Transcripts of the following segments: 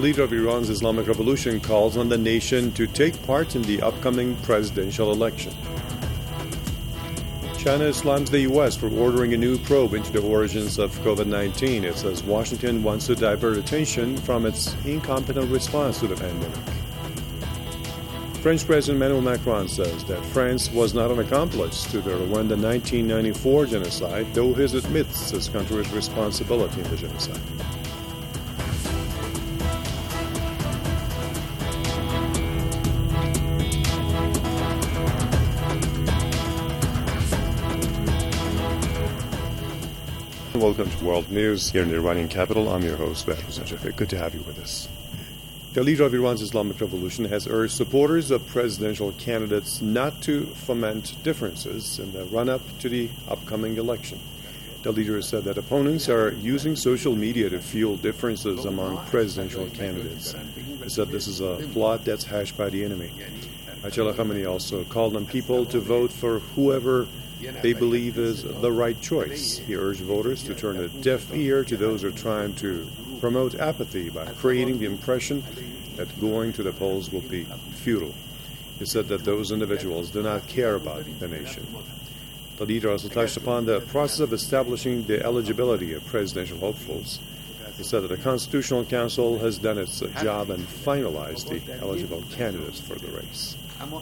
leader of Iran's Islamic Revolution calls on the nation to take part in the upcoming presidential election. China slams the U.S. for ordering a new probe into the origins of COVID-19. It says Washington wants to divert attention from its incompetent response to the pandemic. French President Emmanuel Macron says that France was not an accomplice to the Rwanda 1994 genocide, though he admits his country's responsibility in the genocide. Welcome to World News here in the Iranian capital. I'm your host, Behruz Najafi. Good to have you with us. The leader of Iran's Islamic Revolution has urged supporters of presidential candidates not to foment differences in the run-up to the upcoming election. The leader said that opponents are using social media to fuel differences among presidential candidates. He said this is a plot that's hatched by the enemy. Ayatollah Khamenei also called on people to vote for whoever they believe is the right choice. He urged voters to turn a deaf ear to those who are trying to promote apathy by creating the impression that going to the polls will be futile. He said that those individuals do not care about the nation. The leader also touched upon the process of establishing the eligibility of presidential hopefuls. He said that the Constitutional Council has done its job and finalized the eligible candidates for the race.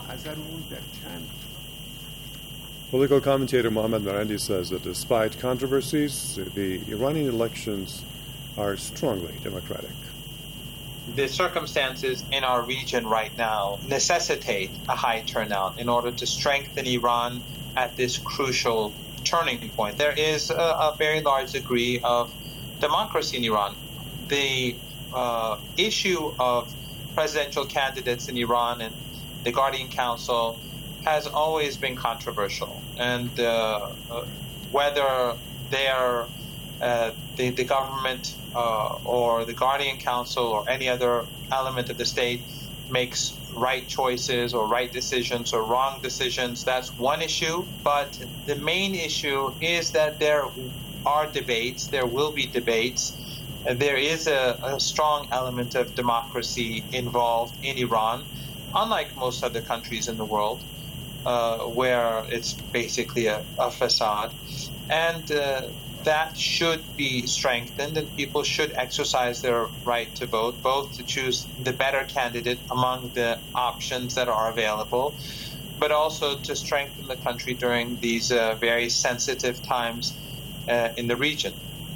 Political commentator Mohammad Marandi says that despite controversies, the Iranian elections are strongly democratic. The circumstances in our region right now necessitate a high turnout in order to strengthen Iran at this crucial turning point. There is a very large degree of democracy in Iran. The issue of presidential candidates in Iran and the Guardian Council has always been controversial, and whether they are the government or the Guardian Council or any other element of the state makes right choices or right decisions or wrong decisions, that's one issue. But the main issue is that there are debates, there will be debates. There is a strong element of democracy involved in Iran, unlike most other countries in the world, where it's basically a facade. And that should be strengthened, and people should exercise their right to vote, both to choose the better candidate among the options that are available, but also to strengthen the country during these very sensitive times in the region.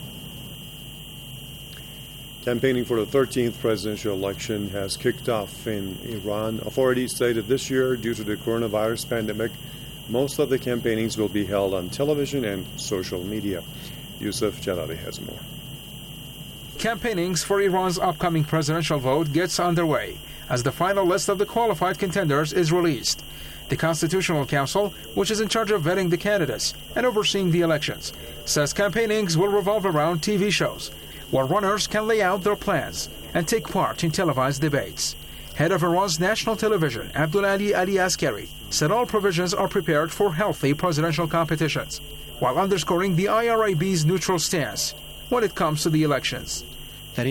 Campaigning for the 13th presidential election has kicked off in Iran. Authorities say that this year, due to the coronavirus pandemic, most of the campaignings will be held on television and social media. Yusuf Jalali has more. Campaignings for Iran's upcoming presidential vote gets underway as the final list of the qualified contenders is released. The Constitutional Council, which is in charge of vetting the candidates and overseeing the elections, says campaignings will revolve around TV shows, where runners can lay out their plans and take part in televised debates. Head of Iran's national television, Abdulali Ali Askari, said all provisions are prepared for healthy presidential competitions, while underscoring the IRIB's neutral stance when it comes to the elections. The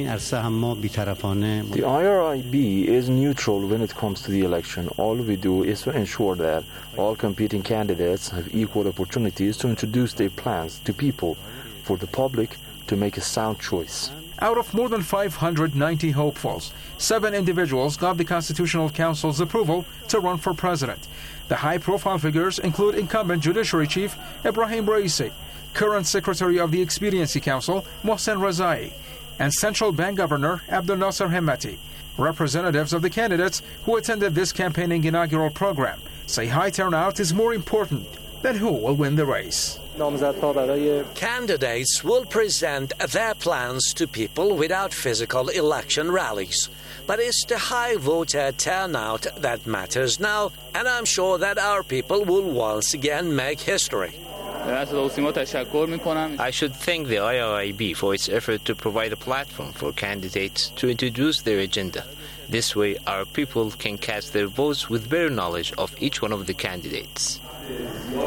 IRIB is neutral when it comes to the election. All we do is to ensure that all competing candidates have equal opportunities to introduce their plans to people, for the public to make a sound choice. Out of more than 590 hopefuls, 7 individuals got the Constitutional Council's approval to run for president. The high-profile figures include incumbent Judiciary Chief Ebrahim Raisi, current Secretary of the Expediency Council Mohsen Rezai, and Central Bank Governor Abdel Nasser Hemmati. Representatives of the candidates who attended this campaigning inaugural program say high turnout is more important than who will win the race. Candidates will present their plans to people without physical election rallies. But it's the high voter turnout that matters now, and I'm sure that our people will once again make history. I should thank the IRIB for its effort to provide a platform for candidates to introduce their agenda. This way, our people can cast their votes with better knowledge of each one of the candidates.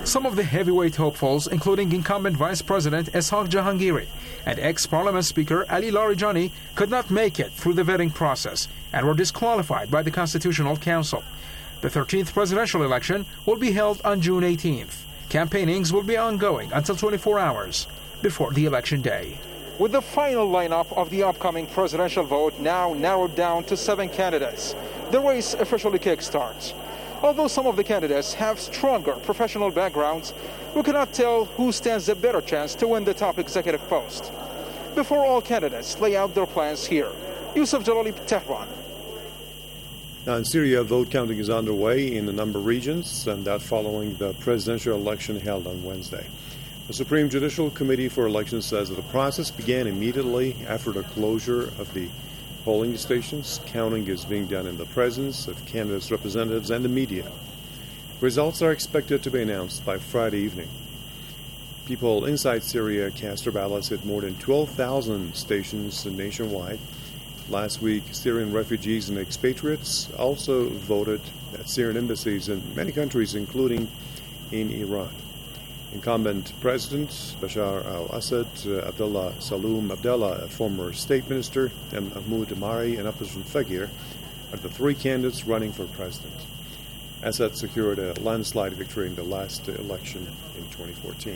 Some of the heavyweight hopefuls, including incumbent Vice President Ishaq Jahangiri and ex-Parliament Speaker Ali Larijani, could not make it through the vetting process and were disqualified by the Constitutional Council. The 13th presidential election will be held on June 18th. Campaignings will be ongoing until 24 hours before the election day. With the final lineup of the upcoming presidential vote now narrowed down to 7 candidates, the race officially kickstarts. Although some of the candidates have stronger professional backgrounds, we cannot tell who stands a better chance to win the top executive post. Before all candidates lay out their plans here, Yusuf Jalali, Tehran. Now in Syria, vote counting is underway in a number of regions, and that following the presidential election held on Wednesday. The Supreme Judicial Committee for Elections says that the process began immediately after the closure of the polling stations. Counting is being done in the presence of candidates' representatives and the media. Results are expected to be announced by Friday evening. People inside Syria cast their ballots at more than 12,000 stations nationwide. Last week, Syrian refugees and expatriates also voted at Syrian embassies in many countries, including in Iran. Incumbent President Bashar al-Assad, Abdullah Saloum Abdallah, a former state minister, and Mahmoud Mari, an opposition figure, are the 3 candidates running for president. Assad secured a landslide victory in the last election in 2014.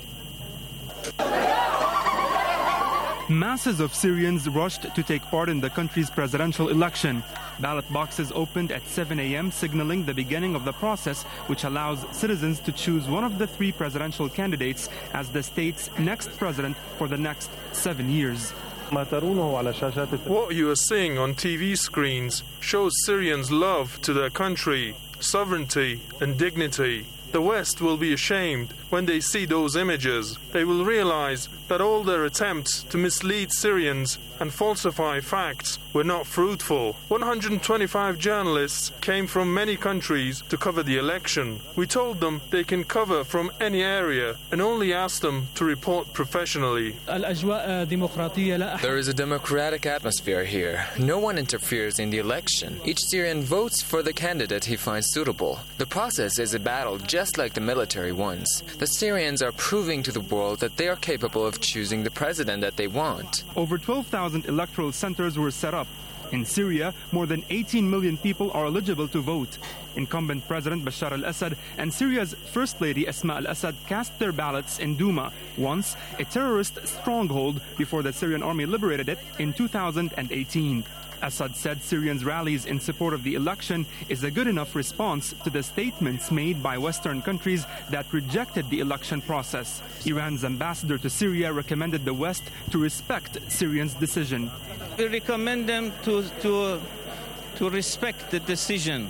Masses of Syrians rushed to take part in the country's presidential election. Ballot boxes opened at 7 a.m., signaling the beginning of the process, which allows citizens to choose one of the 3 presidential candidates as the state's next president for the next 7 years. What you are seeing on TV screens shows Syrians' love to their country, sovereignty and dignity. The West will be ashamed when they see those images. They will realize that all their attempts to mislead Syrians and falsify facts were not fruitful. 125 journalists came from many countries to cover the election. We told them they can cover from any area and only asked them to report professionally. There is a democratic atmosphere here. No one interferes in the election. Each Syrian votes for the candidate he finds suitable. The process is a battle just like the military ones. The Syrians are proving to the world that they are capable of choosing the president that they want. Over 12,000 electoral centers were set up. In Syria, more than 18 million people are eligible to vote. Incumbent President Bashar al-Assad and Syria's First Lady Asma al-Assad cast their ballots in Douma, once a terrorist stronghold before the Syrian army liberated it in 2018. Assad said Syrians' rallies in support of the election is a good enough response to the statements made by Western countries that rejected the election process. Iran's ambassador to Syria recommended the West to respect Syrians' decision. We recommend them to respect the decision,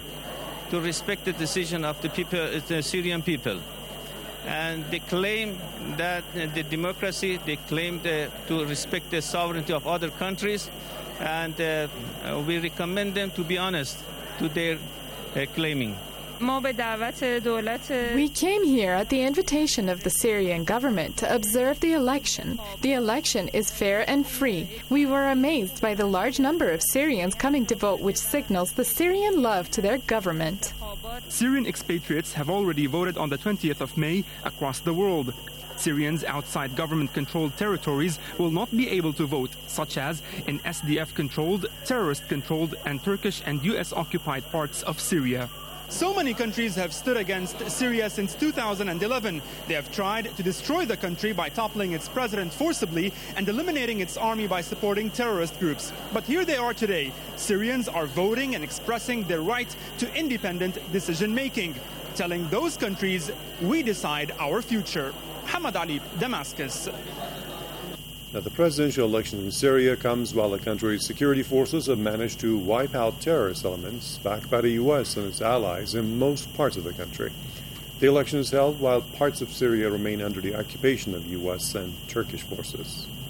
of the people, the Syrian people. And they claim that the democracy, they claim to respect the sovereignty of other countries. And we recommend them to be honest to their claiming. We came here at the invitation of the Syrian government to observe the election. The election is fair and free. We were amazed by the large number of Syrians coming to vote, which signals the Syrian love to their government. Syrian expatriates have already voted on the 20th of May across the world. Syrians outside government-controlled territories will not be able to vote, such as in SDF-controlled, terrorist-controlled, and Turkish and U.S.-occupied parts of Syria. So many countries have stood against Syria since 2011. They have tried to destroy the country by toppling its president forcibly and eliminating its army by supporting terrorist groups. But here they are today. Syrians are voting and expressing their right to independent decision-making, telling those countries, we decide our future. Hamad Ali, Damascus. Now, the presidential election in Syria comes while the country's security forces have managed to wipe out terrorist elements backed by the U.S. and its allies in most parts of the country. The election is held while parts of Syria remain under the occupation of U.S. and Turkish forces.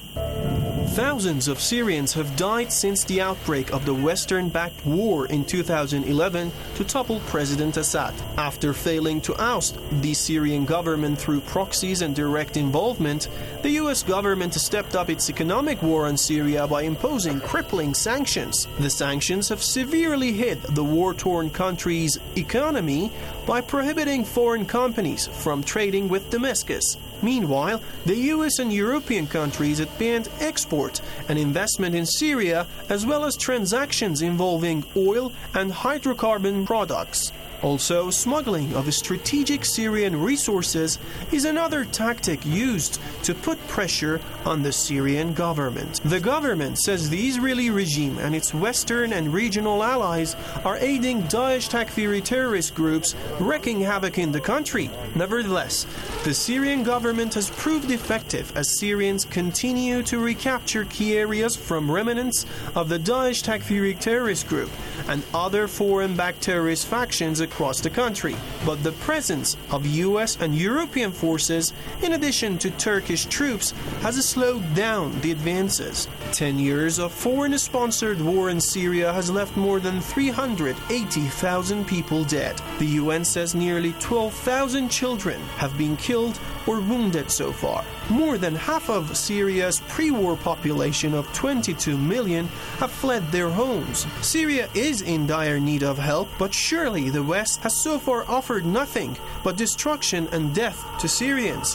Thousands of Syrians have died since the outbreak of the Western-backed war in 2011 to topple President Assad. After failing to oust the Syrian government through proxies and direct involvement, the US government stepped up its economic war on Syria by imposing crippling sanctions. The sanctions have severely hit the war-torn country's economy by prohibiting foreign companies from trading with Damascus. Meanwhile, the US and European countries had banned export and investment in Syria, as well as transactions involving oil and hydrocarbon products. Also, smuggling of strategic Syrian resources is another tactic used to put pressure on the Syrian government. The government says the Israeli regime and its Western and regional allies are aiding Daesh Takfiri terrorist groups wreaking havoc in the country. Nevertheless, the Syrian government has proved effective as Syrians continue to recapture key areas from remnants of the Daesh Takfiri terrorist group and other foreign-backed terrorist factions across the country. But the presence of US and European forces, in addition to Turkish troops, has slowed down the advances. 10 years of foreign-sponsored war in Syria has left more than 380,000 people dead. The UN says nearly 12,000 children have been killed or wounded so far. More than half of Syria's pre-war population of 22 million have fled their homes. Syria is in dire need of help, but surely the West has so far offered nothing but destruction and death to Syrians.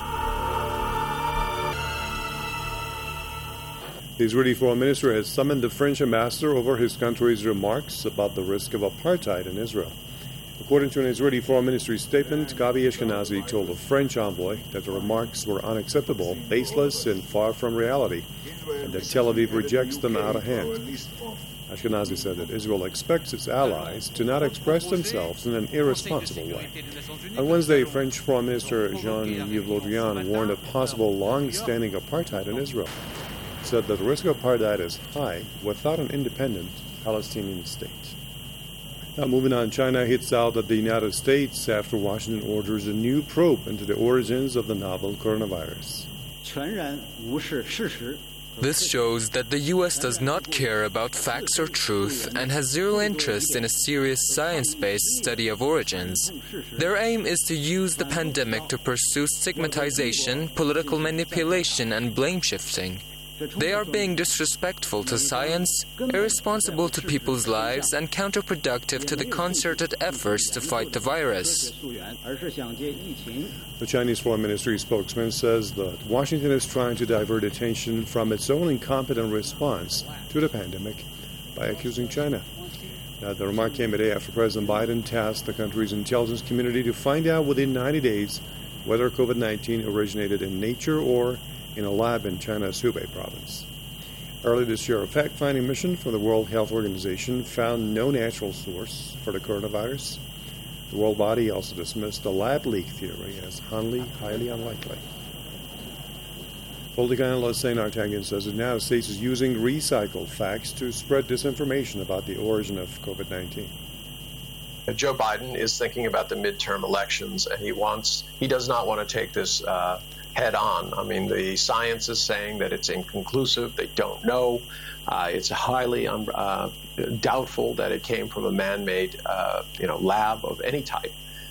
The Israeli foreign minister has summoned the French ambassador over his country's remarks about the risk of apartheid in Israel. According to an Israeli foreign ministry statement, Gabi Ashkenazi told a French envoy that the remarks were unacceptable, baseless, and far from reality, and that Tel Aviv rejects them out of hand. Ashkenazi said that Israel expects its allies to not express themselves in an irresponsible way. On Wednesday, French Foreign Minister Jean-Yves Le Drian warned of possible long-standing apartheid in Israel. He said that the risk of apartheid is high without an independent Palestinian state. Now, moving on, China hits out at the United States after Washington orders a new probe into the origins of the novel coronavirus. This shows that the U.S. does not care about facts or truth and has zero interest in a serious science-based study of origins. Their aim is to use the pandemic to pursue stigmatization, political manipulation, and blame-shifting. They are being disrespectful to science, irresponsible to people's lives, and counterproductive to the concerted efforts to fight the virus. The Chinese Foreign Ministry spokesman says that Washington is trying to divert attention from its own incompetent response to the pandemic by accusing China. Now, the remark came a day after President Biden tasked the country's intelligence community to find out within 90 days whether COVID-19 originated in nature or in a lab in China's Hubei province. Early this year, a fact-finding mission from the World Health Organization found no natural source for the coronavirus. The world body also dismissed the lab leak theory as highly unlikely. Political analyst Zain Artangian says the United States is using recycled facts to spread disinformation about the origin of COVID-19. Joe Biden is thinking about the midterm elections, and he does not want to take this head on. I mean, the science is saying that it's inconclusive. They don't know. It's highly doubtful that it came from a man-made, lab of any type.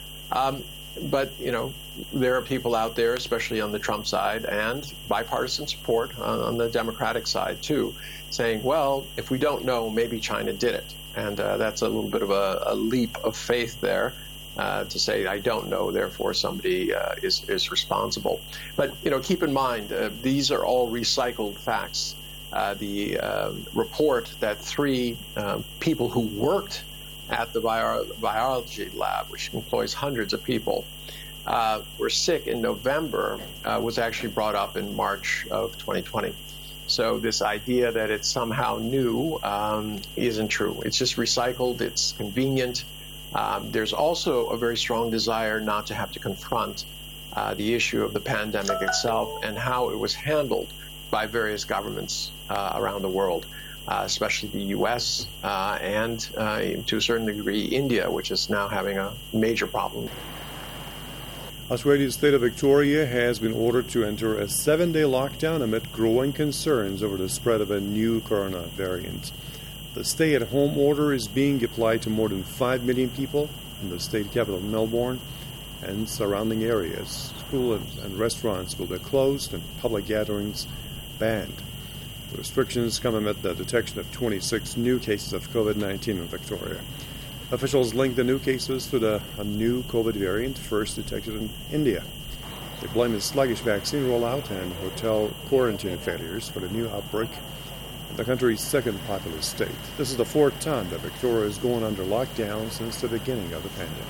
But, there are people out there, especially on the Trump side, and bipartisan support on the Democratic side, too, saying, well, if we don't know, maybe China did it. And that's a little bit of a leap of faith there. To say, I don't know, therefore somebody is responsible. But, keep in mind, these are all recycled facts. The report that 3 people who worked at the biology lab, which employs hundreds of people, were sick in November, was actually brought up in March of 2020. So this idea that it's somehow new isn't true. It's just recycled. It's convenient. There's also a very strong desire not to have to confront the issue of the pandemic itself and how it was handled by various governments around the world, especially the U.S. and to a certain degree India, which is now having a major problem. Australia's state of Victoria has been ordered to enter a 7-day lockdown amid growing concerns over the spread of a new corona variant. The stay-at-home order is being applied to more than 5 million people in the state capital, Melbourne, and surrounding areas. Schools and restaurants will be closed and public gatherings banned. The restrictions come amid the detection of 26 new cases of COVID-19 in Victoria. Officials link the new cases to a new COVID variant first detected in India. They blame the sluggish vaccine rollout and hotel quarantine failures for the new outbreak in the country's second populous state. This is the fourth time that Victoria is going under lockdown since the beginning of the pandemic.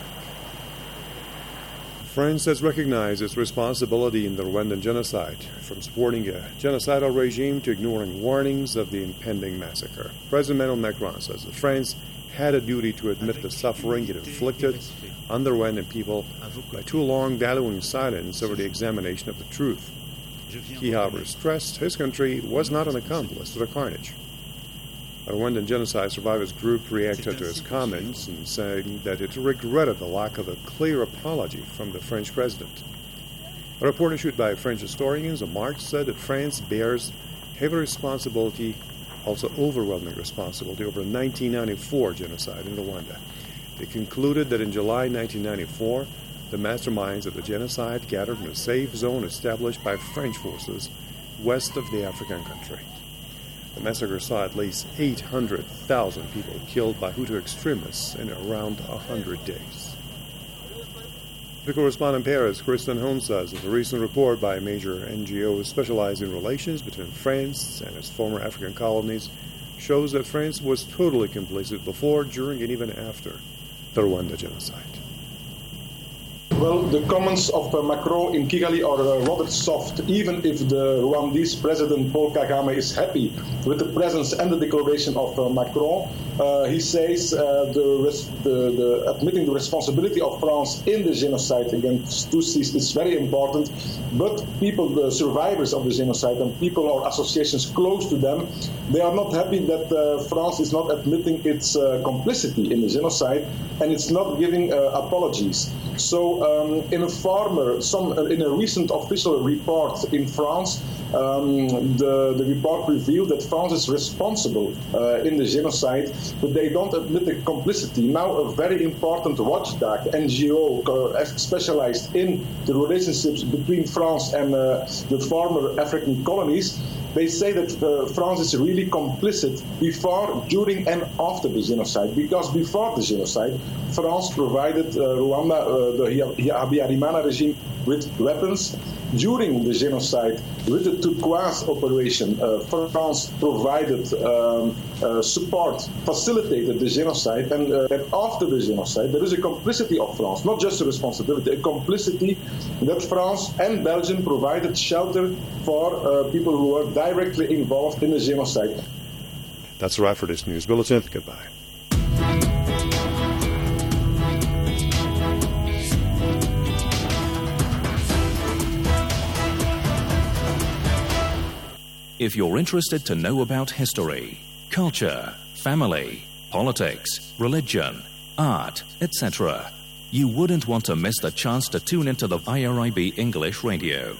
France has recognized its responsibility in the Rwandan genocide, from supporting a genocidal regime to ignoring warnings of the impending massacre. President Emmanuel Macron says that France had a duty to admit the suffering it inflicted on the Rwandan people by too long valuing silence over the examination of the truth. He, however, stressed his country was not an accomplice to the carnage. A Rwandan genocide survivors group reacted to his comments and saying that it regretted the lack of a clear apology from the French president. A report issued by French historians in March said that France bears heavy responsibility, also overwhelming responsibility, over the 1994 genocide in Rwanda. They concluded that in July 1994, the masterminds of the genocide gathered in a safe zone established by French forces west of the African country. The massacre saw at least 800,000 people killed by Hutu extremists in around 100 days. The correspondent in Paris, Kristen Holmes, says that a recent report by a major NGO specialized in relations between France and its former African colonies shows that France was totally complicit before, during, and even after the Rwanda genocide. Well, the comments of Macron in Kigali are rather soft, even if the Rwandese president Paul Kagame is happy with the presence and the declaration of Macron. He says admitting the responsibility of France in the genocide against Tutsis is very important, but people, the survivors of the genocide and people or associations close to them, they are not happy that France is not admitting its complicity in the genocide and it's not giving apologies. So in a recent official report in France, the report revealed that France is responsible in the genocide, but they don't admit the complicity. Now, a very important watchdog NGO specialized in the relationships between France and the former African colonies, they say that France is really complicit before, during, and after the genocide. Because before the genocide, France provided Rwanda, the Habyarimana regime, with weapons. During the genocide, with the Turquoise operation, France provided support, facilitated the genocide, and after the genocide, there is a complicity of France, not just a responsibility, a complicity that France and Belgium provided shelter for people who were directly involved in the genocide. That's a wrap for this news bulletin. Goodbye. If you're interested to know about history, culture, family, politics, religion, art, etc., you wouldn't want to miss the chance to tune into the IRIB English Radio.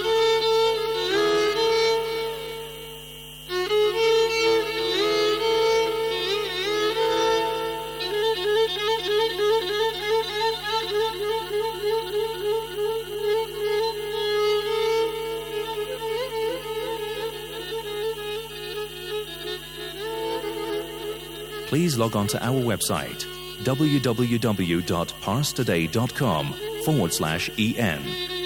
Please log on to our website, www.parstoday.com/en.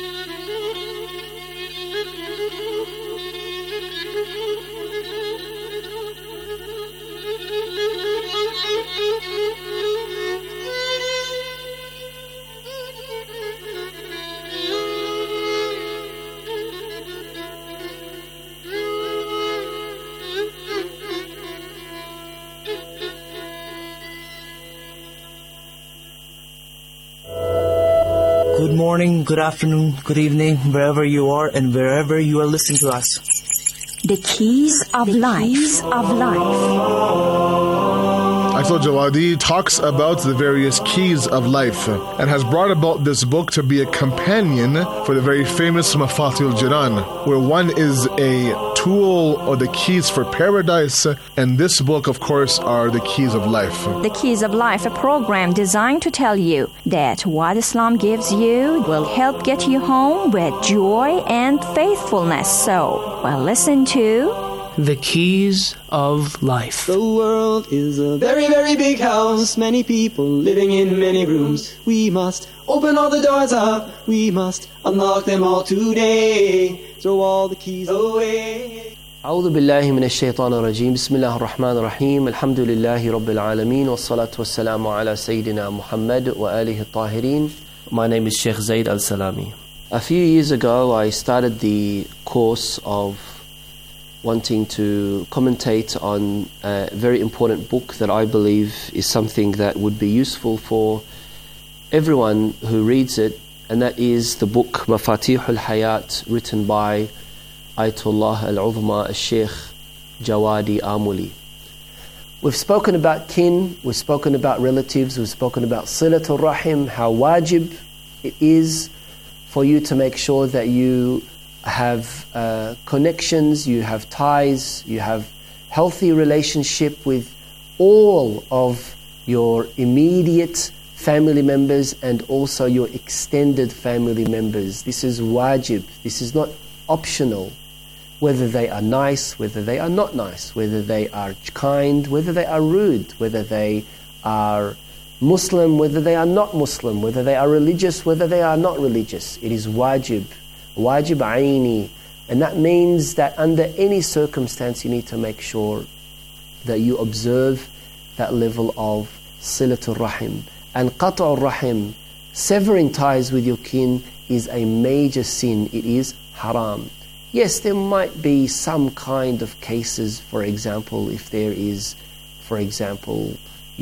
Good morning, good afternoon, good evening, wherever you are and wherever you are listening to us. The Keys of Life. Ayatollah Jawadi talks about the various keys of life and has brought about this book to be a companion for the very famous Mafatih al-Jinan, where one is a tool or the keys for paradise, and this book, of course, are the keys of life. The Keys of Life, a program designed to tell you that what Islam gives you will help get you home with joy and faithfulness. So, well, listen to The Keys of Life. The world is a very, very big house. Many people living in many rooms. We must open all the doors up. We must unlock them all today. Throw all the keys away. أعوذ بالله من الشيطان الرجيم. بسم الله الرحمن الرحيم. الحمد لله رب العالمين والصلاة والسلام على سيدنا محمد وآله الطاهرين. My name is Sheikh Zaid Al-Salami. A few years ago, I started the course of wanting to commentate on a very important book that I believe is something that would be useful for everyone who reads it, and that is the book Mafatih al-Hayat, written by Ayatollah al-Uzma al-Sheikh Jawadi Amuli. We've spoken about kin, we've spoken about relatives, we've spoken about Silatul Rahim, how wajib it is for you to make sure that you have connections, you have ties, you have healthy relationship with all of your immediate family members and also your extended family members. This is wajib. This is not optional. Whether they are nice, whether they are not nice, whether they are kind, whether they are rude, whether they are Muslim, whether they are not Muslim, whether they are religious, whether they are not religious. It is wajib. Wajib aini. And that means that under any circumstance you need to make sure that you observe that level of silatul rahim. And qat'ur rahim, severing ties with your kin, is a major sin. It is haram. Yes, there might be some kind of cases, for example, if there is, for example,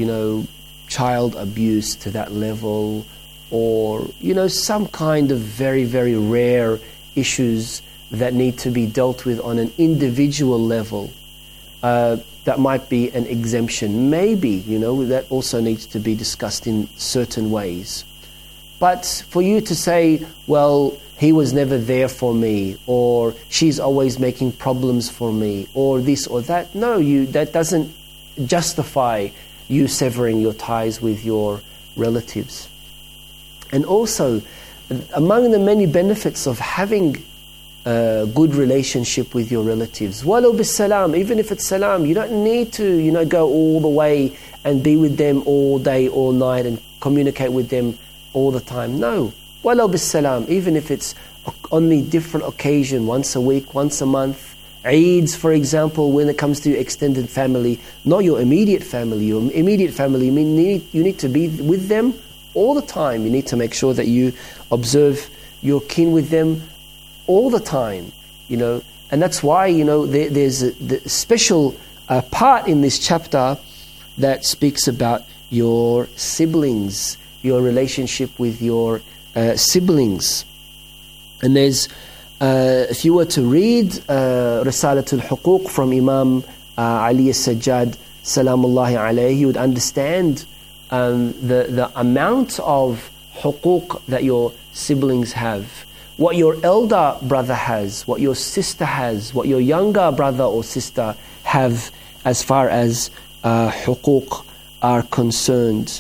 child abuse to that level, or, some kind of very, very rare issues that need to be dealt with on an individual level. That might be an exemption. Maybe, that also needs to be discussed in certain ways. But for you to say, well, he was never there for me, or she's always making problems for me, or this or that, no, that doesn't justify you severing your ties with your relatives. And also, among the many benefits of having a good relationship with your relatives, walau bis salam, even if it's salam, you don't need to, go all the way and be with them all day, all night, and communicate with them all the time. No, walau bis salam, even if it's on the different occasion, once a week, once a month. Eids, for example, when it comes to your extended family, not your immediate family. Your immediate family, you need to be with them all the time. You need to make sure that you observe your kin with them all the time, and that's why, there's a special part in this chapter that speaks about your siblings, your relationship with your siblings. And there's, if you were to read Risalatul Huquq from Imam Ali al-Sajjad, Salamullahi alayhi, you would understand the amount of huquq that your siblings have, what your elder brother has, what your sister has, what your younger brother or sister have as far as huquq are concerned.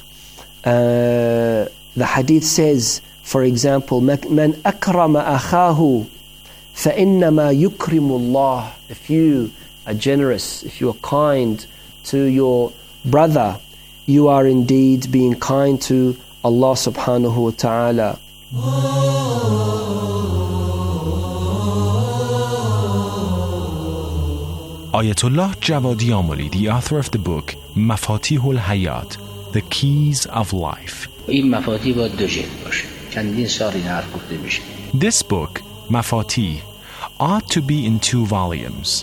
The hadith says, for example, man akrama akhahu fa innama yukrimullah. If you are generous, if you are kind to your brother, you are indeed being kind to Allah subhanahu wa ta'ala. Ayatollah Jawadi Amuli, the author of the book Mafatih al-Hayat, The Keys of Life. This book, Mafatih, ought to be in 2 volumes.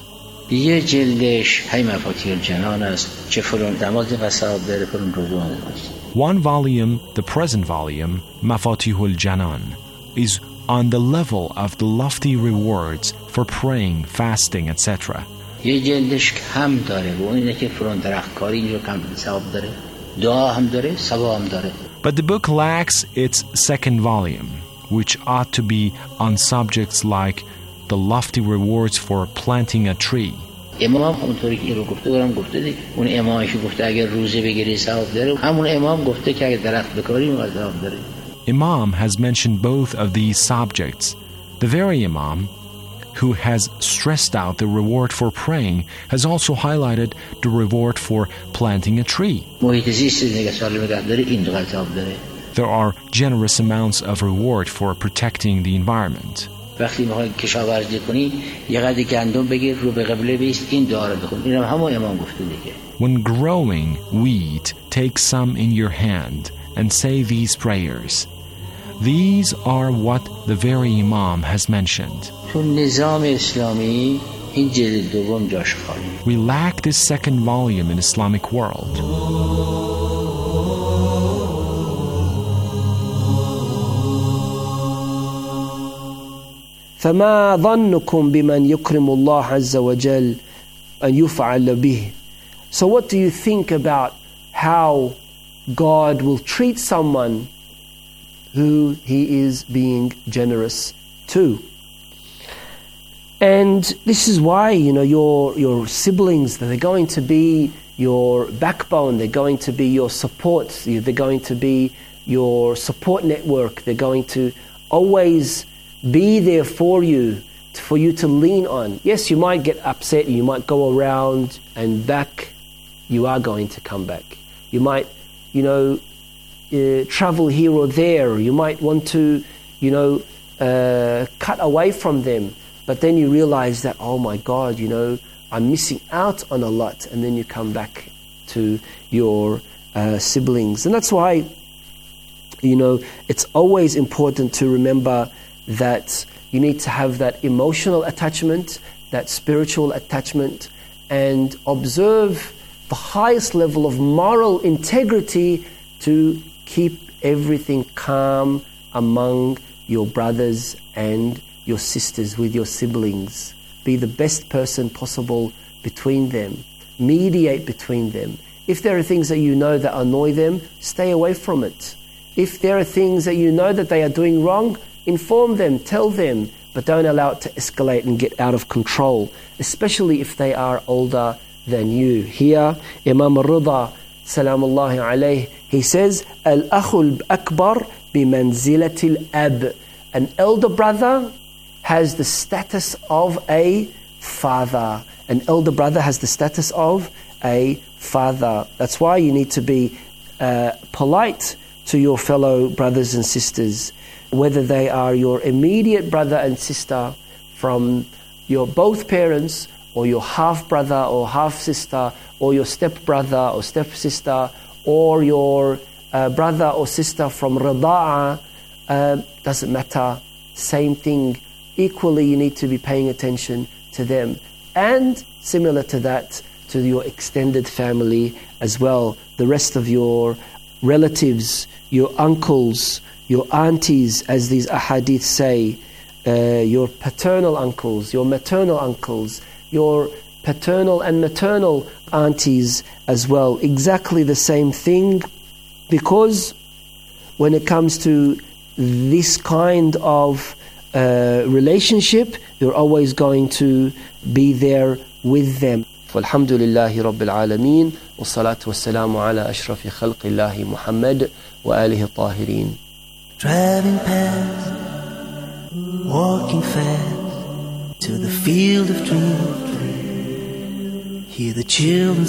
One volume, the present volume, Mafatih al-Janan, is on the level of the lofty rewards for praying, fasting, etc. یه جلدش کم داره و اون اینه که فرون درختکاری اینجا کم ثواب داره دعا هم داره ثواب هم داره. But the book lacks its second volume, which ought to be on subjects like the lofty rewards for planting a tree. امام اونطوری که این رو گفته برام گفته دیگه. اون امامش گفته اگر روزه بگیری ثواب داره، همون امام گفته که اگر درخت بکاری اون ثواب داره. Imam has mentioned both of these subjects. The very Imam who has stressed out the reward for praying has also highlighted the reward for planting a tree. There are generous amounts of reward for protecting the environment. وقتی میخوای کشاورزی کنی یه قدر گندم بگیر رو به قبله بیست این دعا رو بخون. اینم همون امام گفته دیگه. When growing wheat, take some in your hand and say these prayers. These are what the very Imam has mentioned. تو نظام اسلامی این جلد دوم جاش خالی. We lack this second volume in Islamic world. فما ظنكم بمن يكرم الله عز وجل أن يفعل به. So what do you think about how God will treat someone who he is being generous to? And this is why, your siblings, they're going to be your backbone, they're going to be your support, they're going to be your support network, they're going to always be there for you to lean on. Yes, you might get upset, you might go around and back, you are going to come back. You might, travel here or there, you might want to, cut away from them. But then you realize that, oh my God, I'm missing out on a lot. And then you come back to your siblings. And that's why, it's always important to remember that you need to have that emotional attachment, that spiritual attachment, and observe the highest level of moral integrity to keep everything calm among your brothers and your sisters, with your siblings. Be the best person possible between them. Mediate between them. If there are things that you know that annoy them, stay away from it. If there are things that you know that they are doing wrong, inform them, tell them, but don't allow it to escalate and get out of control, especially if they are older than you. Here, Imam al-Rida, salamullahi alayhi, he says, Al-akhul akbar bimanzilatil ab. An elder brother has the status of a father. An elder brother has the status of a father. That's why you need to be polite to your fellow brothers and sisters, whether they are your immediate brother and sister from your both parents, or your half brother or half sister, or your step brother or step sister, or your brother or sister from rida'a. Doesn't matter. Same thing. Equally, you need to be paying attention to them. And similar to that, to your extended family as well. The rest of your relatives, your uncles, your aunties, as these ahadith say, your paternal uncles, your maternal uncles, your paternal and maternal aunties as well. Exactly the same thing, because when it comes to this kind of relationship, you're always going to be there with them. فالحمد لله رب العالمين والصلاة والسلام على أشرف خلق الله محمد وآله الطاهرين. Driving past, walking fast to the field of dreams, hear the children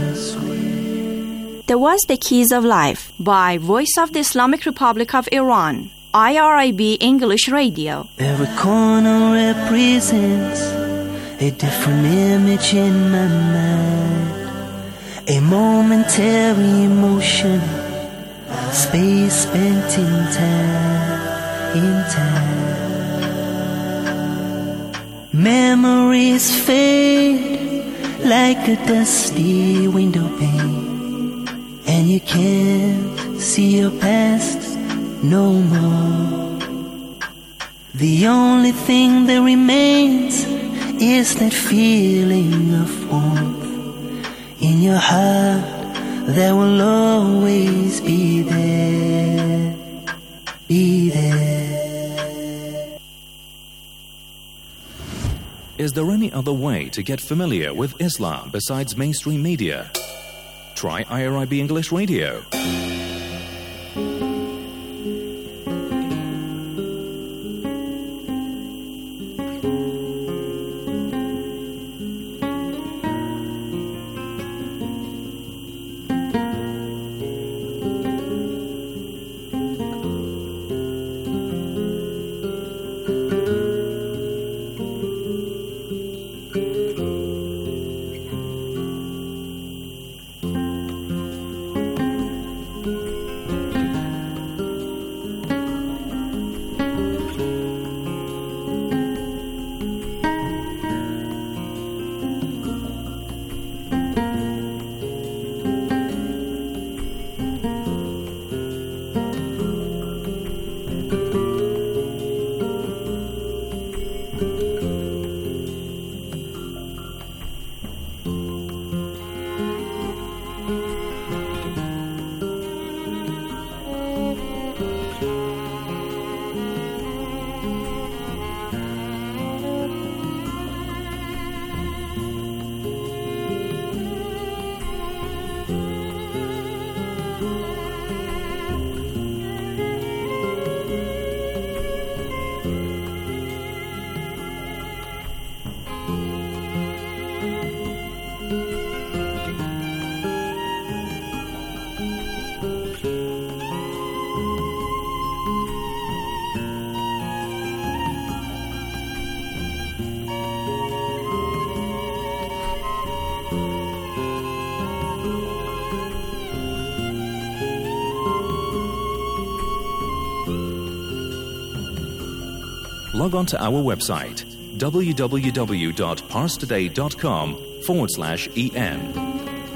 scream. There was The Keys of Life by Voice of the Islamic Republic of Iran, IRIB English Radio. Every corner represents a different image in my mind, a momentary emotion, space spent in time. Memories fade like a dusty window pane, and you can't see your past no more. The only thing that remains is that feeling of warmth in your heart that will always be there, be there. Is there any other way to get familiar with Islam besides mainstream media? Try IRIB English Radio. Log on to our website www.parstoday.com/en.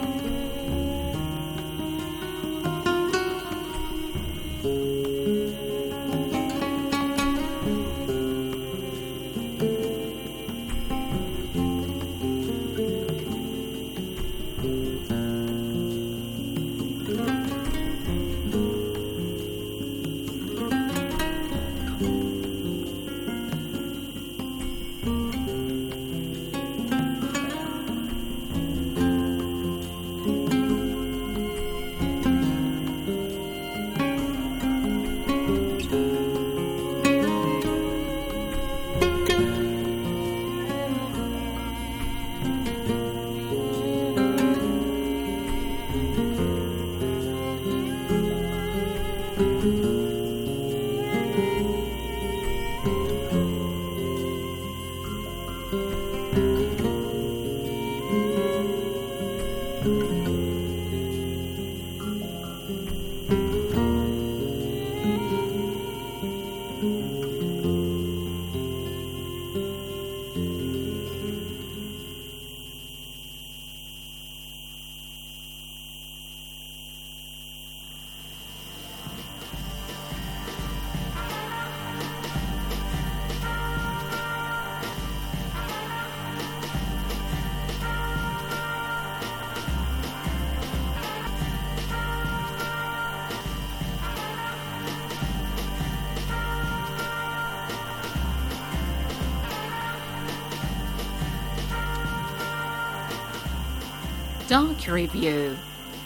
Doc Review.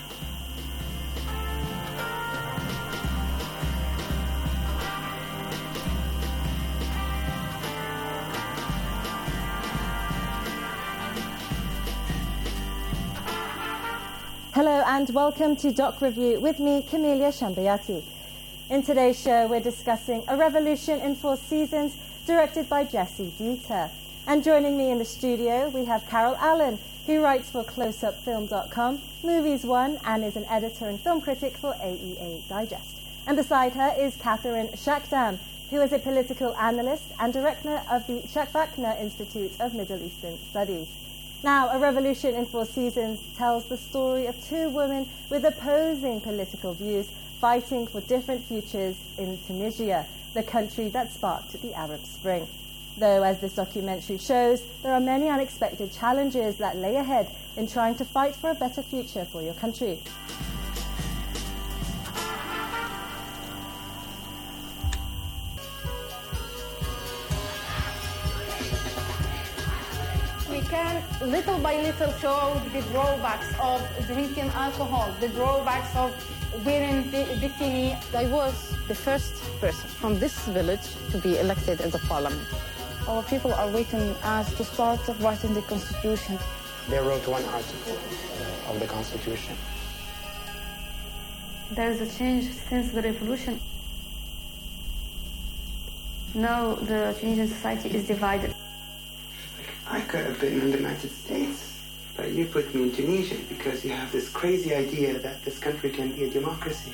Hello and welcome to Doc Review with me, Camelia Shambayati. In today's show, we're discussing A Revolution in Four Seasons, directed by Jesse Dieter. And joining me in the studio, we have Carol Allen, who writes for CloseUpFilm.com, Movies One, and is an editor and film critic for AEA Digest. And beside her is Catherine Shakdam, who is a political analyst and director of the Shakbakna Institute of Middle Eastern Studies. Now, A Revolution in Four Seasons tells the story of two women with opposing political views fighting for different futures in Tunisia, the country that sparked the Arab Spring. Though, as this documentary shows, there are many unexpected challenges that lay ahead in trying to fight for a better future for your country. We can little by little show the drawbacks of drinking alcohol, the drawbacks of wearing bikini. I was the first person from this village to be elected in the parliament. Our people are waiting us to start writing the constitution. They wrote one article of the constitution. There is a change since the revolution. Now the Tunisian society is divided. I could have been in the United States, but you put me in Tunisia because you have this crazy idea that this country can be a democracy.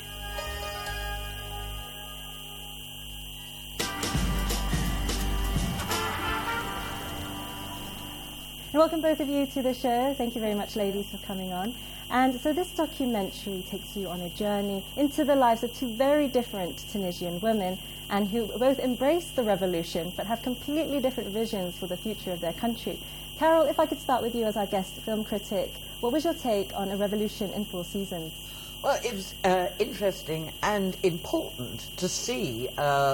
And welcome both of you to the show. Thank you very much, ladies, for coming on. And so this documentary takes you on a journey into the lives of two very different Tunisian women, and who both embraced the revolution but have completely different visions for the future of their country. Carol, if I could start with you as our guest film critic, what was your take on A Revolution in 4 Seasons? Well, it was interesting and important to see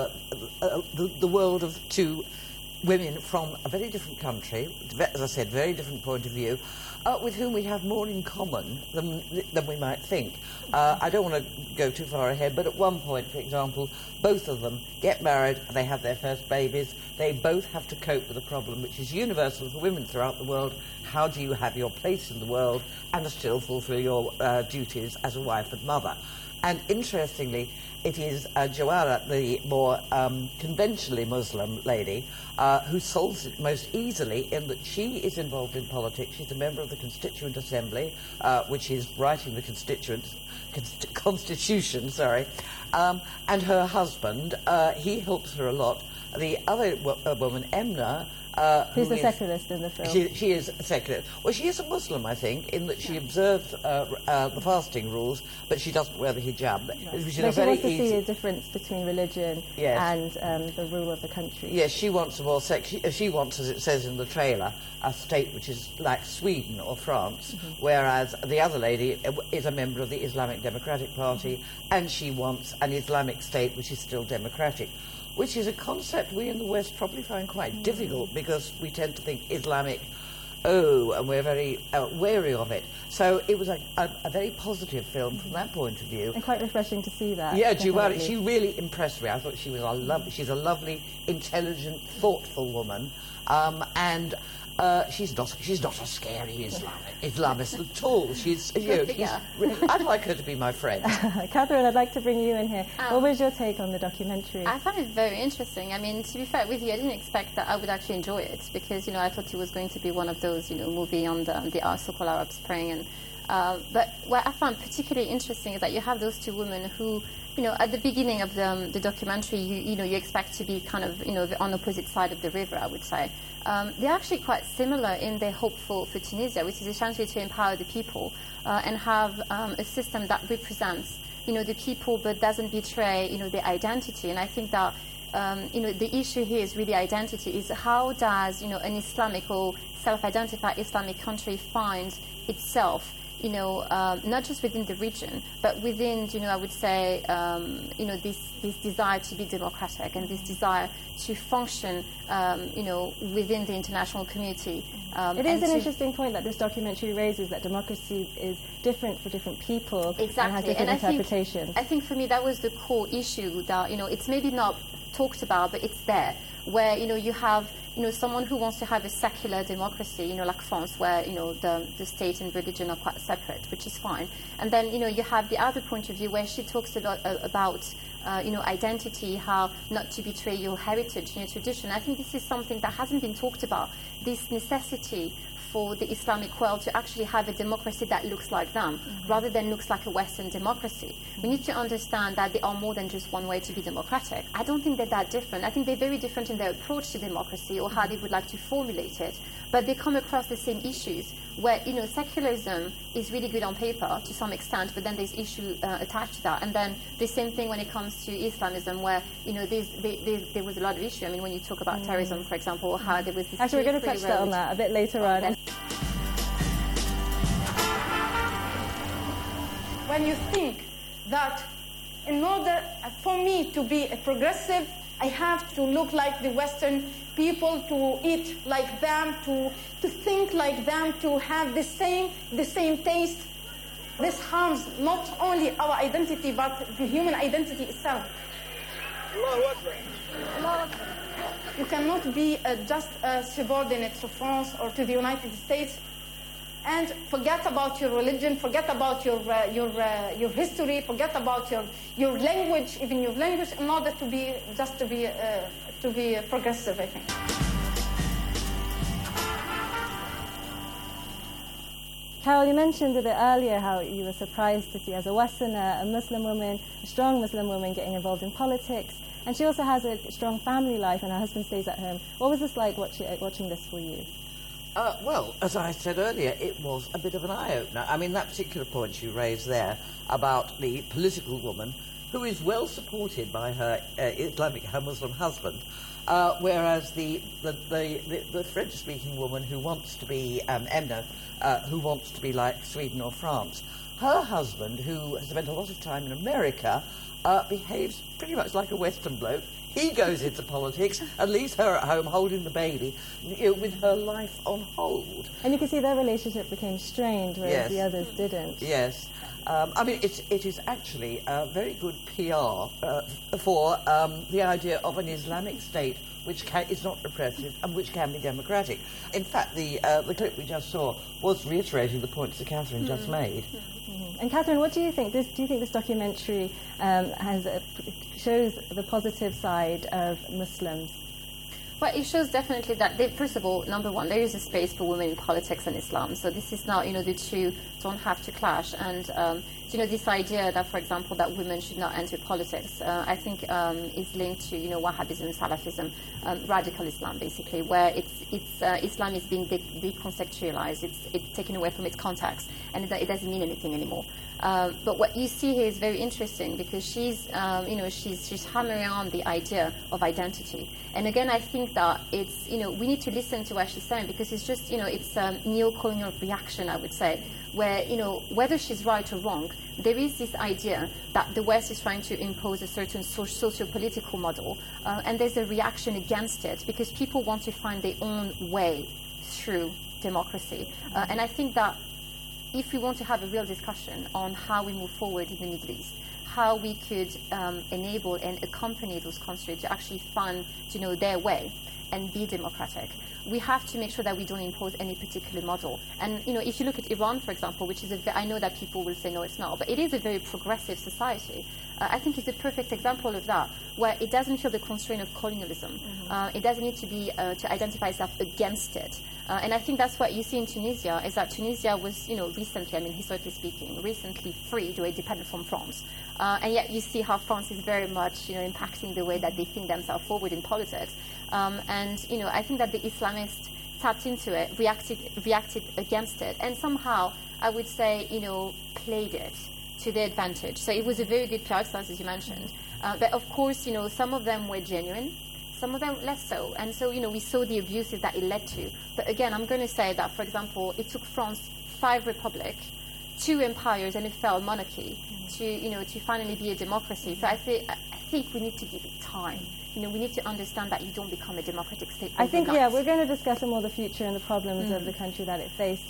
the world of two women from a very different country, as I said, very different point of view, with whom we have more in common than we might think. I don't want to go too far ahead, but at one point, for example, both of them get married, they have their first babies, they both have to cope with a problem which is universal for women throughout the world. How do you have your place in the world and still fulfill your duties as a wife and mother? And interestingly, it is Jawara, the more conventionally Muslim lady, who solves it most easily in that she is involved in politics. She's a member of the Constituent Assembly, which is writing the Constitution, and her husband, he helps her a lot. The other woman, Emna, who's the secularist in the film? She is a secularist. Well, she is a Muslim, I think, in that she observes the fasting rules, but she doesn't wear the hijab. Right. But she wants to see a difference between religion and the rule of the country. Yes, she wants a more she wants, as it says in the trailer, a state which is like Sweden or France, whereas the other lady is a member of the Islamic Democratic Party, and she wants an Islamic state which is still democratic, which is a concept we in the West probably find quite difficult because we tend to think Islamic, and we're very wary of it. So it was a very positive film from that point of view. And quite refreshing to see that. Yeah, Jawara, she really impressed me. I thought she was she's a lovely, intelligent, thoughtful woman, and she's not a scary Islamist at all. I'd like her to be my friend. Catherine, I'd like to bring you in here. What was your take on the documentary? I found it very interesting. I mean, to be fair with you, I didn't expect that I would actually enjoy it because, I thought it was going to be one of those, movie on the so-called Arab Spring. And but what I found particularly interesting is that you have those two women who, at the beginning of the documentary, you expect to be kind of, on opposite side of the river, I would say. They're actually quite similar in their hope for Tunisia, which is essentially to empower the people and have a system that represents, the people but doesn't betray, their identity. And I think that, the issue here is really identity, is how does, an Islamic or self-identified Islamic country find itself, not just within the region, but within, I would say, this desire to be democratic and this desire to function, within the international community. It is an interesting point that this documentary raises, that democracy is different for different people and has different interpretations. I think for me that was the core issue that, it's maybe not talked about, but it's there, where, you have someone who wants to have a secular democracy, like France, where, the state and religion are quite separate, which is fine. And then, you have the other point of view where she talks about identity, how not to betray your heritage and your tradition. I think this is something that hasn't been talked about, this necessity for the Islamic world to actually have a democracy that looks like them, rather than looks like a Western democracy. We need to understand that there are more than just one way to be democratic. I don't think they're that different. I think they're very different in their approach to democracy or how they would like to formulate it, but they come across the same issues where, secularism is really good on paper to some extent, but then there's issues attached to that. And then the same thing when it comes to Islamism, where, there was a lot of issue. I mean, when you talk about terrorism, for example, how there was this... Actually, we're going to touch on that a bit later on. When you think that in order for me to be a progressive, I have to look like the Western people, to eat like them, to think like them, to have the same taste. This harms not only our identity, but the human identity itself. You cannot be just a subordinate to France or to the United States and forget about your religion, forget about your history, forget about your language, even your language, in order to be progressive, I think. Carol, you mentioned a bit earlier how you were surprised to see, as a Westerner, a Muslim woman, a strong Muslim woman, getting involved in politics. And she also has a strong family life, and her husband stays at home. What was this like watching this for you? Well, as I said earlier, it was a bit of an eye-opener. I mean, that particular point you raised there about the political woman who is well supported by her Muslim husband, whereas the French-speaking woman who wants to be Emna, who wants to be like Sweden or France, her husband, who has spent a lot of time in America, behaves pretty much like a Western bloke. He goes into politics and leaves her at home holding the baby, with her life on hold. And you can see their relationship became strained, whereas the others didn't. Yes. I mean, it is actually very good PR for the idea of an Islamic state which is not repressive and which can be democratic. In fact, the clip we just saw was reiterating the points that Catherine just made. And Catherine, what do you think? Do you think this documentary shows the positive side of Muslims? Well, it shows definitely that, first of all, number one, there is a space for women in politics and Islam. So this is not, the two don't have to clash. And, this idea that, for example, that women should not enter politics, I think is linked to, Wahhabism, Salafism, radical Islam, basically, where Islam is being decontextualized. It's taken away from its context, and it doesn't mean anything anymore. But what you see here is very interesting, because she's hammering on the idea of identity. And again, I think that it's, we need to listen to what she's saying, because it's just, it's a neo-colonial reaction, I would say, where, whether she's right or wrong, there is this idea that the West is trying to impose a certain socio-political model, and there's a reaction against it, because people want to find their own way through democracy. And I think that if we want to have a real discussion on how we move forward in the Middle East, how we could enable and accompany those countries to actually find, their way and be democratic, we have to make sure that we don't impose any particular model. And, if you look at Iran, for example, which is I know that people will say, no, it's not, but it is a very progressive society. I think it's a perfect example of that, where it doesn't feel the constraint of colonialism. It doesn't need to be to identify itself against it. And I think that's what you see in Tunisia, is that Tunisia was, recently, historically speaking, recently freed or independent from France. And yet you see how France is very much, impacting the way that they think themselves forward in politics. And, I think that the Islamists tapped into it, reacted against it, and somehow, I would say, played it to their advantage. So it was a very good PR exercise, as you mentioned. But of course, some of them were genuine, some of them less so. And so, we saw the abuses that it led to. But again, I'm going to say that, for example, it took France 5 republics, 2 empires, and a failed monarchy to finally be a democracy. So I think we need to give it time. We need to understand that you don't become a democratic state overnight. I think, we're going to discuss more the future and the problems of the country that it faced.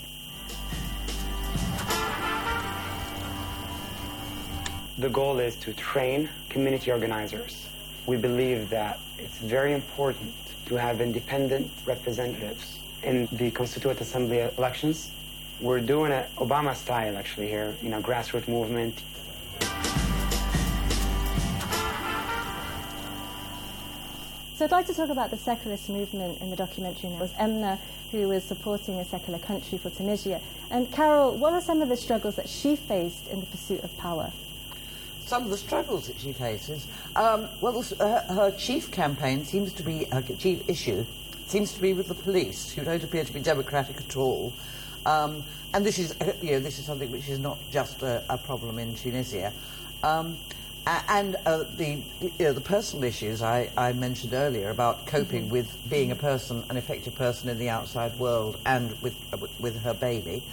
The goal is to train community organizers. We believe that it's very important to have independent representatives in the Constituent Assembly elections. We're doing it Obama style, actually, here, grassroots movement. So So I'd like to talk about the secularist movement in the documentary now. It was Emna who was supporting a secular country for Tunisia. And Carol, what are some of the struggles that she faced in the pursuit of power? Some of the struggles that she faces, her chief campaign seems to be, her chief issue seems to be with the police, who don't appear to be democratic at all. And this is, this is something which is not just a problem in Tunisia. And the personal issues I mentioned earlier about coping with being a person, an effective person in the outside world, and with her baby.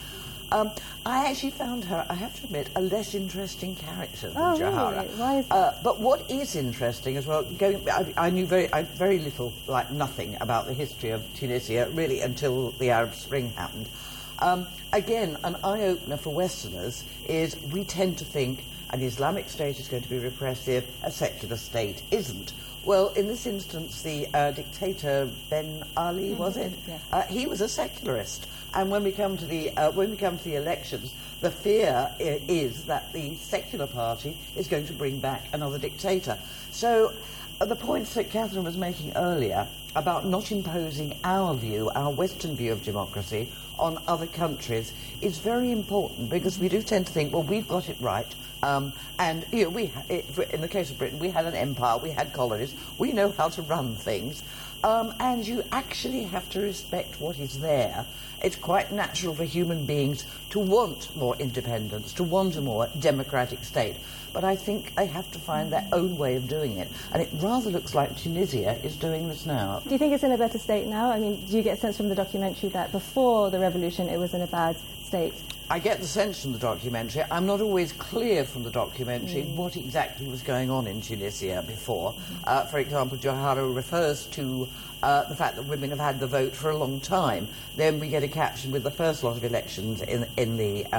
I actually found her, I have to admit, a less interesting character than Johara. Really? Why is that? But what is interesting as well, I knew very little, like nothing, about the history of Tunisia, really, until the Arab Spring happened. Again, an eye-opener for Westerners is we tend to think an Islamic state is going to be repressive, a secular state isn't. Well, in this instance, the dictator Ben Ali, was it? Yes. He was a secularist, and when we come to the elections, the fear is that the secular party is going to bring back another dictator. So, the points that Catherine was making earlier about not imposing our view, our Western view of democracy, on other countries is very important, because we do tend to think, well, we've got it right. And in the case of Britain, we had an empire, we had colonies, we know how to run things, and you actually have to respect what is there. It's quite natural for human beings to want more independence, to want a more democratic state. But I think they have to find their own way of doing it. And it rather looks like Tunisia is doing this now. Do you think it's in a better state now? I mean, do you get a sense from the documentary that before the revolution it was in a bad state? I get the sense from the documentary. I'm not always clear from the documentary what exactly was going on in Tunisia before. For example, Johara refers to the fact that women have had the vote for a long time. Then we get a caption with the first lot of elections in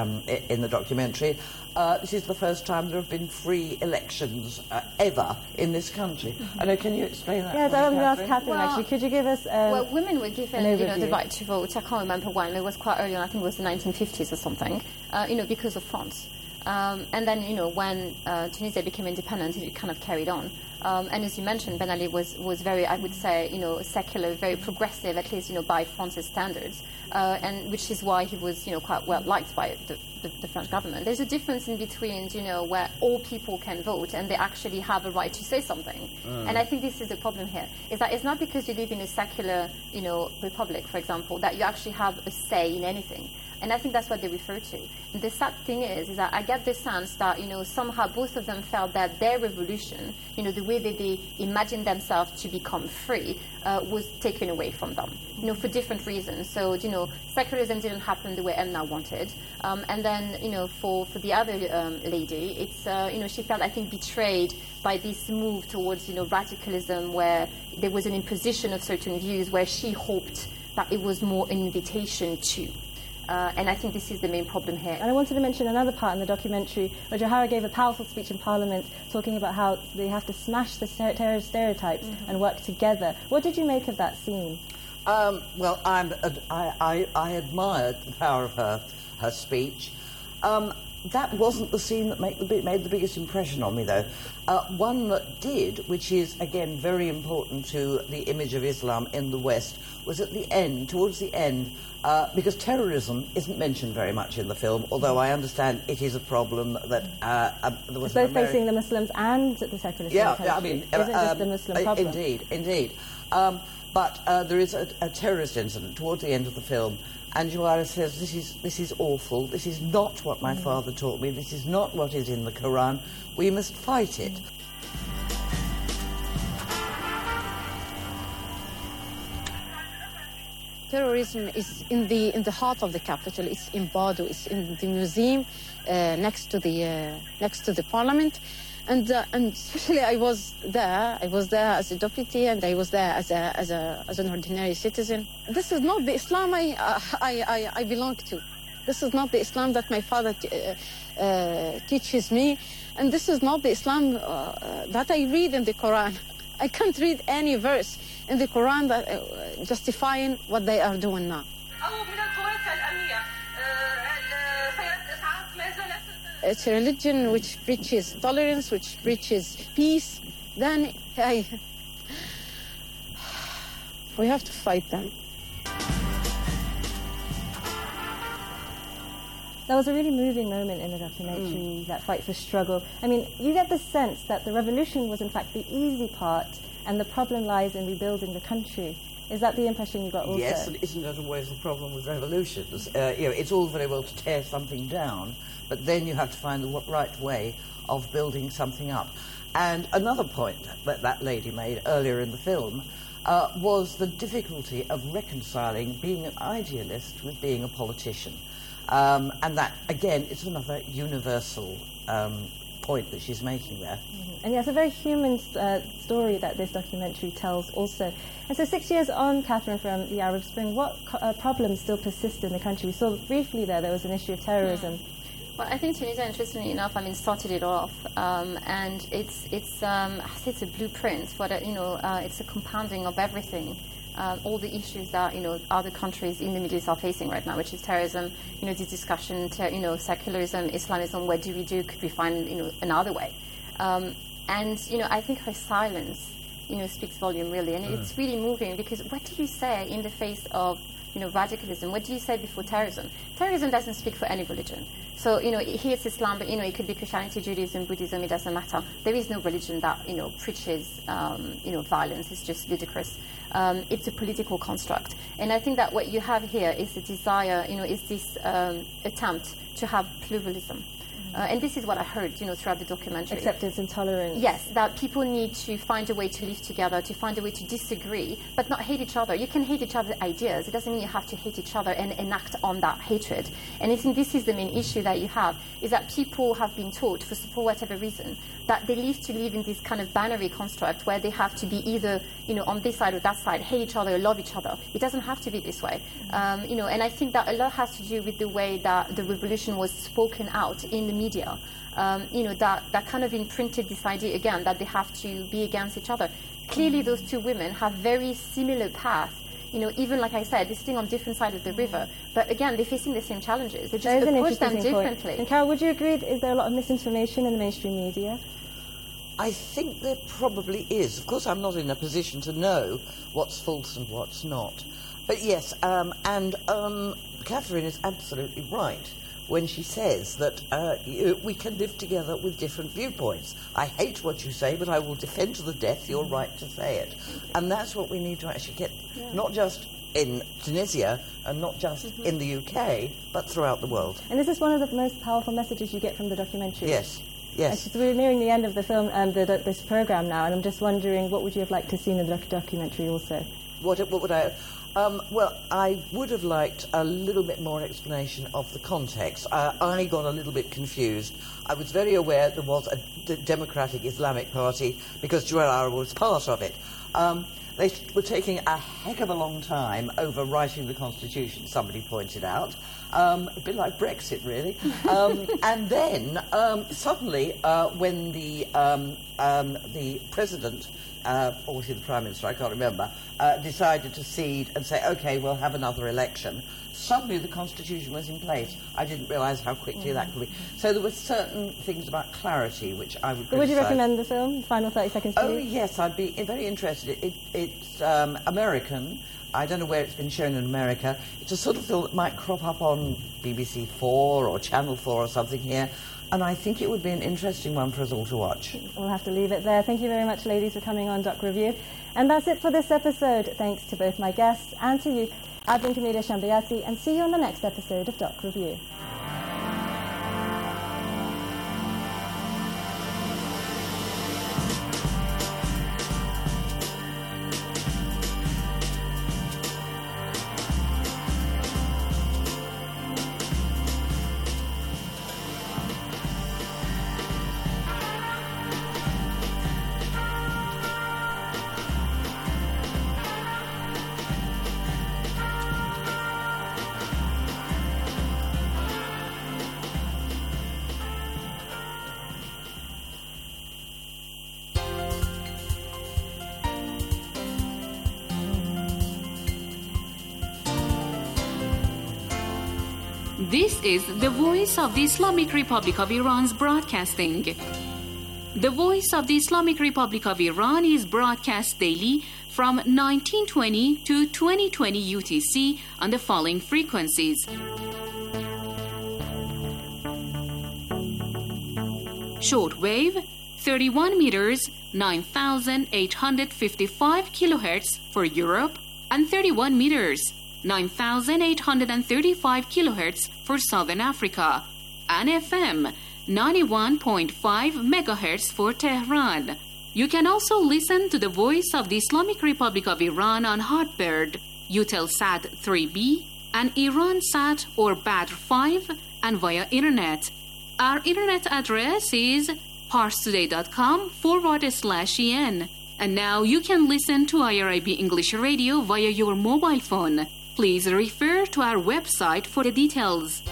the documentary. This is the first time there have been free elections ever in this country. I know, can you explain that? Yes, I was going to ask Catherine, actually. Could you give us well, women were given the right to vote. I can't remember when. It was quite early on. I think it was the 1950s or something, because of France. And then, when Tunisia became independent, it kind of carried on. And as you mentioned, Ben Ali was very, I would say, secular, very progressive, at least, by France's standards, and which is why he was, quite well liked by the French government. There's a difference in between, where all people can vote and they actually have a right to say something. And I think this is the problem here, is that it's not because you live in a secular, republic, for example, that you actually have a say in anything. And I think that's what they refer to. And the sad thing is that I get the sense that, somehow both of them felt that their revolution, the way that they imagined themselves to become free, was taken away from them, for different reasons. So, secularism didn't happen the way Emna wanted. And then, for the other lady, it's, she felt, I think, betrayed by this move towards, radicalism, where there was an imposition of certain views, where she hoped that it was more an invitation to. And I think this is the main problem here. And I wanted to mention another part in the documentary where Johara gave a powerful speech in Parliament talking about how they have to smash the terrorist stereotypes and work together. What did you make of that scene? Well, I admired the power of her speech. That wasn't the scene that made the biggest impression on me, though. One that did, which is, again, very important to the image of Islam in the West, was at the end, towards the end, because terrorism isn't mentioned very much in the film, although I understand it is a problem that there was both facing the Muslims and the secularists. Yeah, in the country. I mean, isn't just the Muslim problem. Indeed. But there is a terrorist incident towards the end of the film, and Johara says, this is awful, this is not what my father taught me, this is not what is in the Quran, we must fight it. Terrorism is in the heart of the capital. It's in Bado. It's in the museum next to the parliament, and especially I was there as a deputy, and I was there as an ordinary citizen. This is not the Islam I belong to. This is not the Islam that my father teaches me, and this is not the Islam that I read in the Quran. I can't read any verse in the Quran that justifying what they are doing now. It's a religion which preaches tolerance, which preaches peace. Then We have to fight them. That was a really moving moment in the documentary, that fight for struggle. I mean, you get the sense that the revolution was in fact the easy part and the problem lies in rebuilding the country. Is that the impression you got also? Yes, and isn't that always the problem with revolutions? It's all very well to tear something down, but then you have to find the right way of building something up. And another point that lady made earlier in the film was the difficulty of reconciling being an idealist with being a politician. And that, again, it's another universal point that she's making there. Mm-hmm. And yeah, it's a very human story that this documentary tells also. And so 6 years on, Catherine, from the Arab Spring, what problems still persist in the country? We saw briefly there was an issue of terrorism. Well, I think Tunisia, interestingly enough, started it off, and it's a blueprint for that. It's a compounding of everything. All the issues that other countries in the Middle East are facing right now, which is terrorism, this discussion, secularism, Islamism. What do we do? Could we find another way? And I think her silence speaks volume really, and it's really moving, because what do you say in the face of radicalism? What do you say before terrorism? Terrorism doesn't speak for any religion. So, here it's Islam, but, it could be Christianity, Judaism, Buddhism, it doesn't matter. There is no religion that, preaches, violence. It's just ludicrous. It's a political construct. And I think that what you have here is the desire, is this attempt to have pluralism. And this is what I heard, throughout the documentary. Acceptance and tolerance. Yes, that people need to find a way to live together, to find a way to disagree, but not hate each other. You can hate each other's ideas. It doesn't mean you have to hate each other and enact on that hatred. And I think this is the main issue that you have, is that people have been taught, for whatever reason, that they live in this kind of binary construct where they have to be either, on this side or that side, hate each other or love each other. It doesn't have to be this way. And I think that a lot has to do with the way that the revolution was spoken out in the media. That kind of imprinted this idea again that they have to be against each other. Clearly, those two women have very similar paths. Even like I said, they're sitting on different sides of the river, but again, they're facing the same challenges. They just approach them differently. And Carol, would you agree? Is there a lot of misinformation in the mainstream media? I think there probably is. Of course, I'm not in a position to know what's false and what's not. But yes, Catherine is absolutely right when she says that we can live together with different viewpoints. I hate what you say, but I will defend to the death your right to say it. And that's what we need to actually get, not just in Tunisia and not just in the UK, but throughout the world. And is this one of the most powerful messages you get from the documentary? Yes. Yes. We're nearing the end of the film and this programme now, and I'm just wondering, what would you have liked to see in the documentary also? What would I... well, I would have liked a little bit more explanation of the context. I got a little bit confused. I was very aware there was a Democratic Islamic Party because Jawara was part of it. They were taking a heck of a long time over writing the Constitution, somebody pointed out. A bit like Brexit, really. And then, suddenly, when the President... or was he the Prime Minister, I can't remember, decided to cede and say, OK, we'll have another election. Suddenly the Constitution was in place. I didn't realise how quickly that could be. So there were certain things about clarity which I would criticise. Would you recommend the film? Final 30 seconds, please. Oh, yes, I'd be very interested. It's American. I don't know where it's been shown in America. It's a sort of film that might crop up on BBC 4 or Channel 4 or something here. And I think it would be an interesting one for us all to watch. We'll have to leave it there. Thank you very much, ladies, for coming on Doc Review. And that's it for this episode. Thanks to both my guests and to you. I've been Camelia Shambayati, and see you on the next episode of Doc Review. This is the Voice of the Islamic Republic of Iran's broadcasting. The Voice of the Islamic Republic of Iran is broadcast daily from 1920 to 2020 UTC on the following frequencies. Shortwave 31 meters 9,855 kilohertz for Europe and 31 meters 9,835 kilohertz for Southern Africa, and FM 91.5 megahertz for Tehran. You can also listen to the Voice of the Islamic Republic of Iran on Hotbird, Eutelsat 3B, and Iransat or Badr 5, and via Internet. Our Internet address is parstoday.com/en. And now you can listen to IRIB English Radio via your mobile phone. Please refer to our website for the details.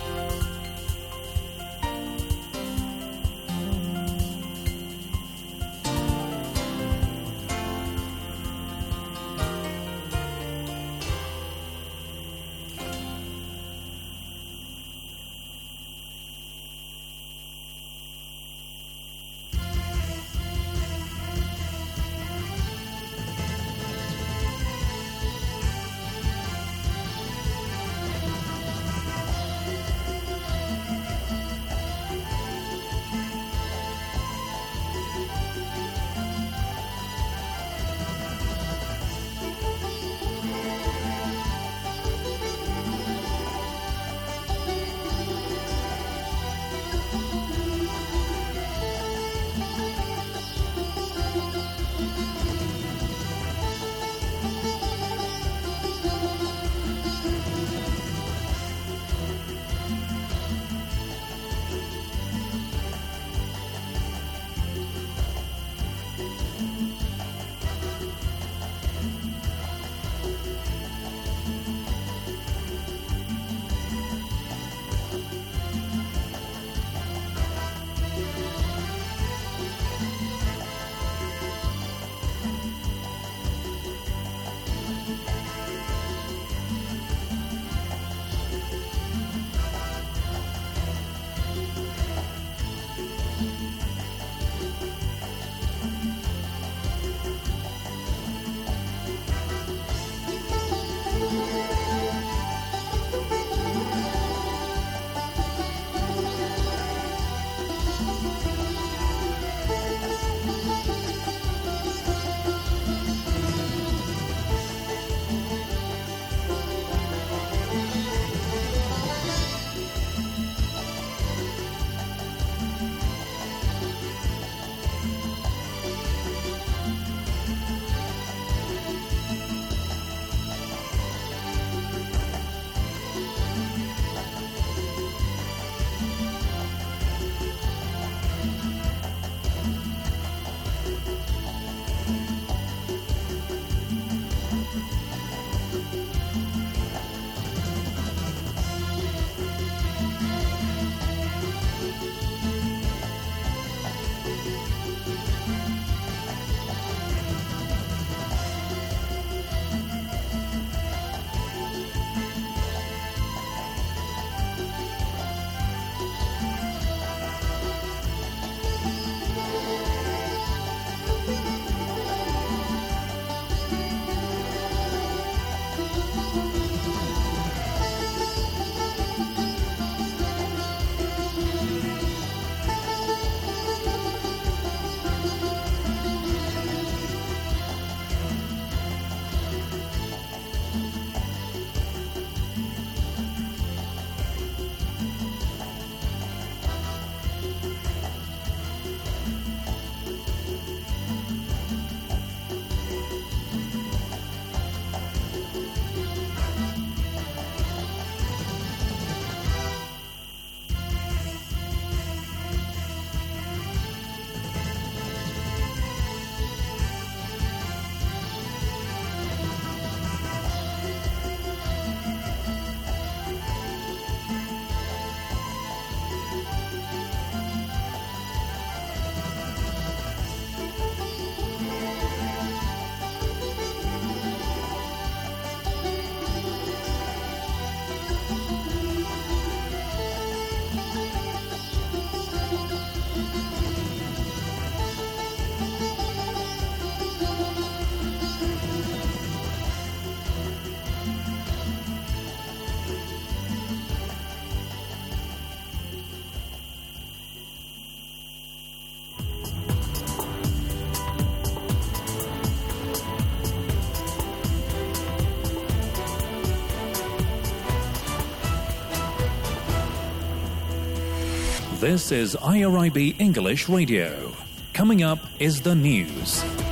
This is IRIB English Radio. Coming up is the news.